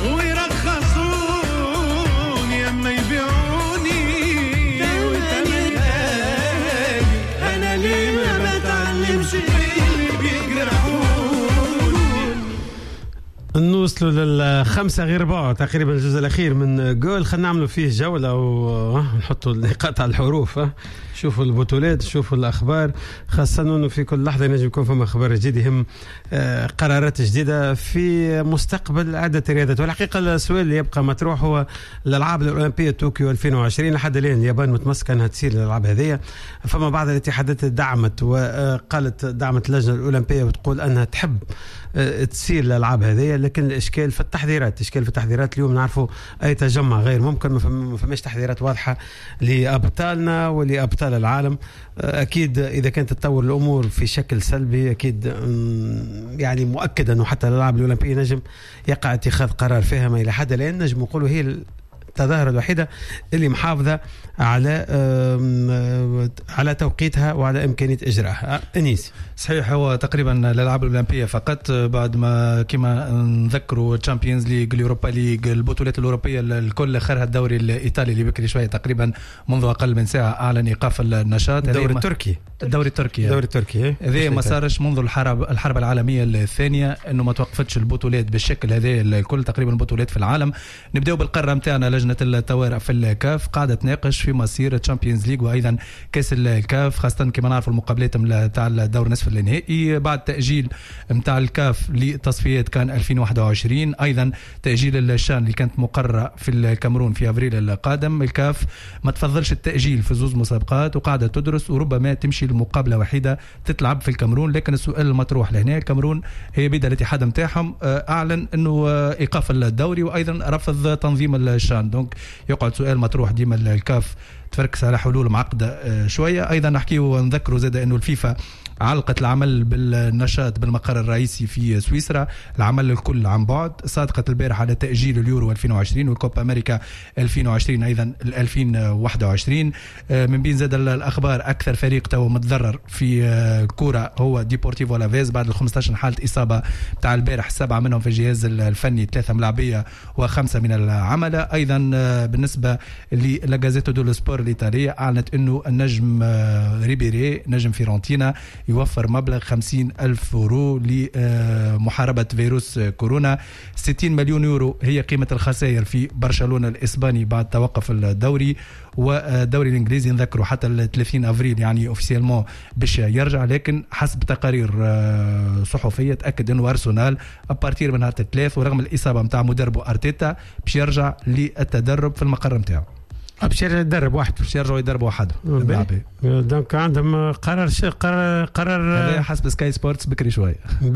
Speaker 13: ويرخصوني اما يبيعوني
Speaker 14: وتمني غالي انا ليه ما بتعلمش اللي بيجرحوني
Speaker 1: نوصلوا للخمسة غير بعض تقريبا الجزء الأخير من جول. خلينا نعملوا فيه جولة ونحطوا النقاط على الحروف. شوفوا البطولات شوفوا الأخبار خاصة أنه في كل لحظة ينجم يكون فما أخبار جديدة يهم قرارات جديدة في مستقبل عدة رياضات. والحقيقة السؤال اللي يبقى مطروح هو الألعاب الأولمبية طوكيو 2020 لحد الآن اليابان متمسكة أنها تسير الألعاب هذه. فما بعض الاتحادات دعمت وقالت دعمت اللجنة الأولمبية وتقول أنها تحب تسير الألعاب هذه لكن الإشكال في التحضيرات اليوم نعرفوا أي تجمع غير ممكن ما فماش تحضيرات واضحة لأبطالنا ولأبطال العالم. أكيد إذا كانت تتطور الأمور في شكل سلبي أكيد يعني مؤكد أنه حتى الألعاب الأولمبية نجم يقع اتخاذ قرار فيها ما إلى حد الآن نجم نقولوا هي التظاهرة الوحيدة اللي محافظة على توقيتها وعلى إمكانية إجراءها. أنيس
Speaker 2: صحيح هو تقريبا الألعاب الأولمبية فقط بعد ما كما نذكروا تشامبيونز ليج اليوروبا ليج البطولات الأوروبية الكل خيرها الدوري الإيطالي اللي بكري شوية تقريبا منذ أقل من ساعة أعلن إيقاف النشاط.
Speaker 1: الدوري التركي
Speaker 2: هذا ما صارش منذ الحرب العالمية الثانية إنه ما توقفتش البطولات بالشكل هذا الكل تقريبا البطولات في العالم. نبدأ بالقارة متاعنا لجنة الطوارئ في الكاف قاعدة تناقش في مصير تشامبيونز ليج وأيضا كأس الكاف خاصة كما نعرف المقابلات متاع الدور نصف النهائي بعد تأجيل متاع الكاف لتصفيات كان 2021 أيضا تأجيل الشان اللي كانت مقررة في الكاميرون في أبريل القادم. الكاف ما تفضلش التأجيل في زوج مسابقات وقاعدة تدرس وربما تمشي لمقابلة وحيدة تتلعب في الكاميرون. لكن السؤال المطروح لهنا الكاميرون هي بدأ الاتحاد متاعهم أعلن أنه إيقاف الدوري وأيضا رفض تنظيم الشان. دونك يقعد سؤال مطروح ديما الكاف تفركس على حلول معقدة شوية. أيضا نحكي ونذكروا زاد أنه الفيفا علقت العمل بالنشاط بالمقر الرئيسي في سويسرا العمل الكل عن بعد. صادقت البارح على تأجيل اليورو 2020 والكوبا أمريكا 2020 أيضا 2021. من بين زاد الأخبار أكثر فريق تو متضرر في الكرة هو ديبورتيفو لافيز بعد 15 حالة إصابة بتاع البارح 7 منهم في الجهاز الفني 3 ملاعبية و5 من العملة. أيضا بالنسبة للاجازيتو دو سبور الإيطالية أعلنت أنه النجم ريبيري نجم فيرونتينا يوفر مبلغ 50,000 يورو لمحاربة فيروس كورونا. 60 مليون يورو هي قيمة الخسائر في برشلونة الإسباني بعد توقف الدوري، والدوري الإنجليزي نذكره حتى 30 أفريل يعني أوفيسيالمون باش يرجع، لكن حسب تقارير صحفية تأكد أنه أرسنال أبارتير من نهار 3 ورغم الإصابة متاع مدربه أرتيتا باش يرجع للتدرب في المقر متاعه.
Speaker 1: باش يرجع يدرب وحده،
Speaker 2: باش يرجعوا يدربوا وحده.
Speaker 1: دونك عندهم قرار
Speaker 2: حسب سكاي سبورتس بكري شوية.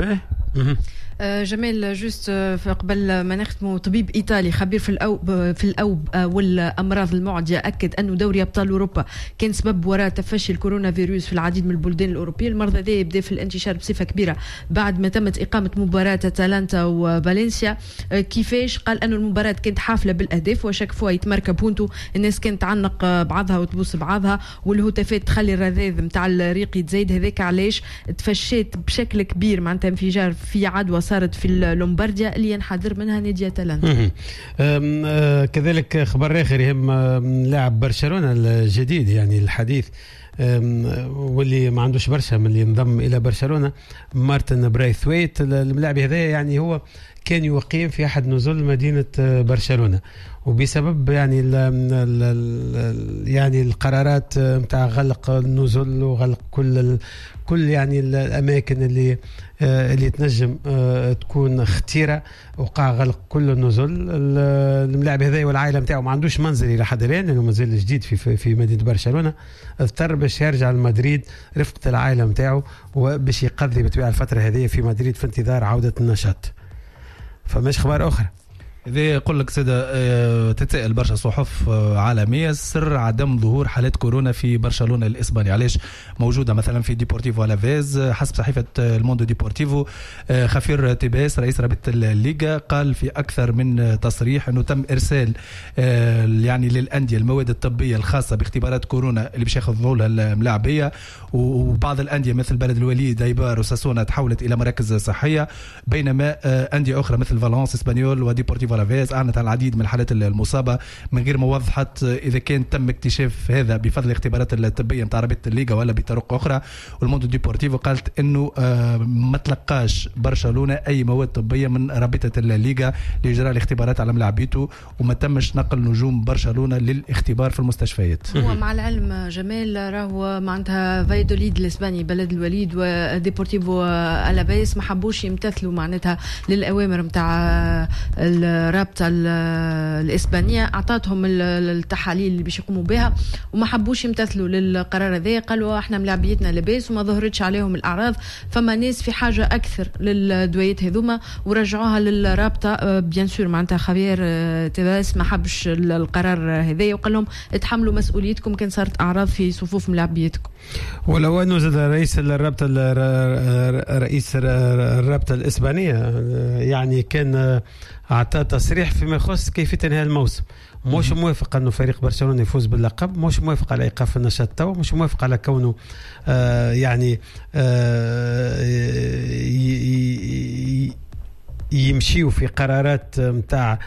Speaker 3: جمال جوست قبل ما نختموا، طبيب إيطالي خبير في الأوب والأمراض المعدية أكد أنه دوري أبطال أوروبا كان سبب وراء تفشي الكورونا فيروس في العديد من البلدان الأوروبية. المرض هذا يبدأ في الانتشار بصفة كبيرة بعد ما تمت إقامة مباراة أتلانتا وفالنسيا. كيفاش؟ قال أنه المباراة كانت حافلة بالأهداف وشك فوا يتمركب بونتو، الناس كانت تعلق بعضها وتبوس بعضها والهتافات تخلي الرذاذ متاع الريق يتزايد. هذاك علاش تفشيت بشكل كبير معناتها انفجار في عدوى صارت في اللومبارديا اللي ينحدر منها نادي أتلانتا.
Speaker 1: كذلك خبر آخر يهم لاعب برشلونة الجديد يعني الحديث واللي ما عندوش برشا من اللي انضم إلى برشلونة، مارتن برايثويت. اللاعب هذا يعني هو كان يقيم في أحد نزول مدينة برشلونة، وبسبب يعني يعني القرارات متاع غلق النزل وغلق كل يعني الأماكن اللي تنجم تكون خطيرة، وقع غلق كل النزل. اللاعب هذا والعائلة متاعه ما عندوش منزل إلى حد الآن لأنه مازال جديد في مدينة برشلونة، اضطر باش يرجع لمدريد رفقة العائلة متاعه وباش يقضي بطبيعة الفترة هذه في مدريد في انتظار عودة النشاط. فماش خبر أخرى.
Speaker 2: إذا يقول لك سيدة تتساءل برشا صحف عالمية سر عدم ظهور حالات كورونا في برشلونة الإسباني، علاش موجودة مثلا في ديبورتيفو ألافيز. حسب صحيفة الموندو ديبورتيفو خفير تيباس رئيس رابطة الليغا قال في أكثر من تصريح أنه تم إرسال يعني للأندية المواد الطبية الخاصة باختبارات كورونا اللي باش ياخذوا لها الملاعبية، وبعض الأندية مثل بلد الوليد ايبار وساسونا تحولت إلى مراكز صحية، بينما أندية أخرى مثل فالنس اسبانيول وديبورتيفو ألافيز أعلنت عن العديد من الحالات المصابة من غير ما وضحت إذا كان تم اكتشاف هذا بفضل الاختبارات الطبية متاع رابطة الليغا ولا بطرق أخرى. والموندو ديبورتيفو قالت إنه ما تلقاش برشلونة أي مواد طبية من رابطة الليغا لإجراء الاختبارات على ملاعبيته، وما تمش نقل نجوم برشلونة للاختبار في المستشفيات.
Speaker 3: هو مع العلم جمال راهو معناتها فايدوليد الإسباني بلد الوليد وديبورتيفو ألافيز ما حبوش يمتثلوا معناتها للأوامر متاع الرابطة الإسبانية، أعطتهم التحاليل اللي باش يقوموا بها وما حبوش يمتثلوا للقرار هذا. قالوا احنا ملاعبيتنا لباس وما ظهرتش عليهم الأعراض، فما ناس في حاجة أكثر للدويات هذوما ورجعوها للرابطة. بيان سور معناتها خبير تباس ما حبش القرار هذا وقال لهم اتحملوا مسؤوليتكم كان صارت أعراض في صفوف ملاعبيتكم.
Speaker 1: ولو أنه زاد رئيس الرابطة الإسبانية يعني كان أعطى تصريح فيما يخص كيفية انهاء الموسم، مش موافق أنه فريق برشلونة يفوز باللقب، مش موافق على إيقاف النشاط تو، مش موافق على كونه يعني يمشيوا في قرارات متاع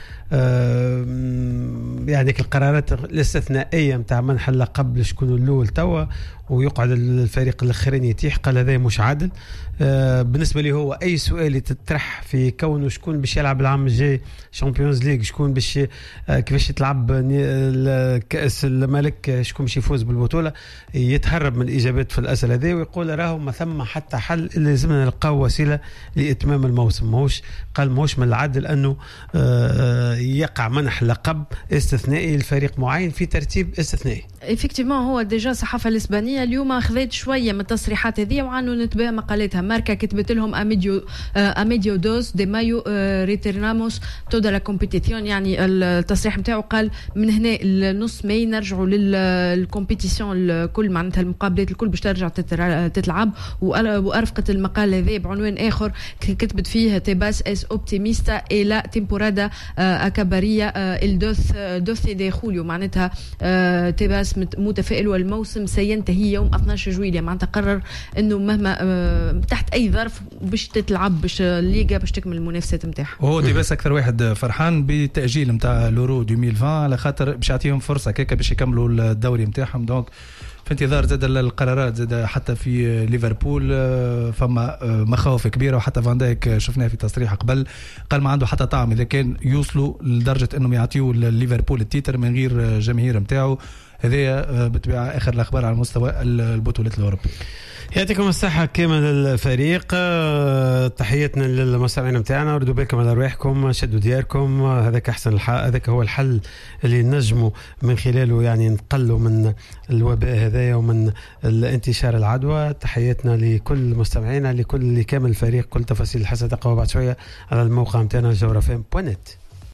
Speaker 1: يعني القرارات الاستثنائية متاع منح اللقب لشكون الأول توا ويقعد الفريق الاخرين يتيح. قال هذا مش عادل بالنسبه لي. هو اي سؤال يتطرح في كونه شكون باش يلعب العام الجاي شامبيونز ليج، شكون باش كيفاش تلعب كاس الملك، شكون باش يفوز بالبطوله، يتهرب من الاجابات في الاسئله هذه ويقول راهو ما ثم حتى حل اللي لازمنا نلقاو وسيله لاتمام الموسم. ماهوش قال ماهوش من العدل انه يقع منح لقب استثنائي لفريق معين في ترتيب استثنائي.
Speaker 3: effectivement هو ديجا الصحافه الاسبانيه اليوم اخذت شويه من التصريحات هذه وعنوا نتبع مقالتها. ماركا كتبت لهم اميديو دوس دي مايو ريتيرناموس تودا لا كومبيتيسيون، يعني التصريح نتاعو قال من هنا لنص ماي نرجعوا للكومبيتيسيون الكل، معناتها المقابلات الكل باش ترجع تتلعب. وارفقت المقال هذا بعنوان اخر كتبت فيه تيباس اس اوبتيميستا الى تيمبورادا اكاباريا الدوث دي خوليو، معناتها تيباس الناس متفائل والموسم سينتهي يوم 12 جويلية. معناتها قرر انه مهما تحت اي ظرف باش تتلعب، باش الليغا باش تكمل المنافسات نتاعها.
Speaker 2: هو دي بس اكثر واحد فرحان بالتاجيل نتاع لورو 2020 على خاطر باش يعطيهم فرصه كيكا باش يكملوا الدوري نتاعهم. دونك في انتظار زاد القرارات، زاد حتى في ليفربول فما مخاوف كبيره، وحتى فان دايك شفناه في تصريح قبل قال ما عنده حتى طعم اذا كان يوصلوا لدرجه انهم يعطيوا ليفربول التيتر من غير جماهير نتاعو. هذه بالطبيعه اخر الاخبار على مستوى البطولات الاوروبيه.
Speaker 1: يعطيكم الصحة كامل الفريق. تحياتنا للمستمعين نتاعنا، ردوا بالكم على رواحكم، شدوا دياركم، هذاك أحسن الحل، هذاك هو الحل اللي نجموا من خلاله يعني نقلوا من الوباء هذايا ومن الانتشار العدوى. تحياتنا لكل مستمعينا، لكل كامل الفريق. كل تفاصيل الحسنة تقوى بعد شوية على الموقع نتاعنا جورافم.net.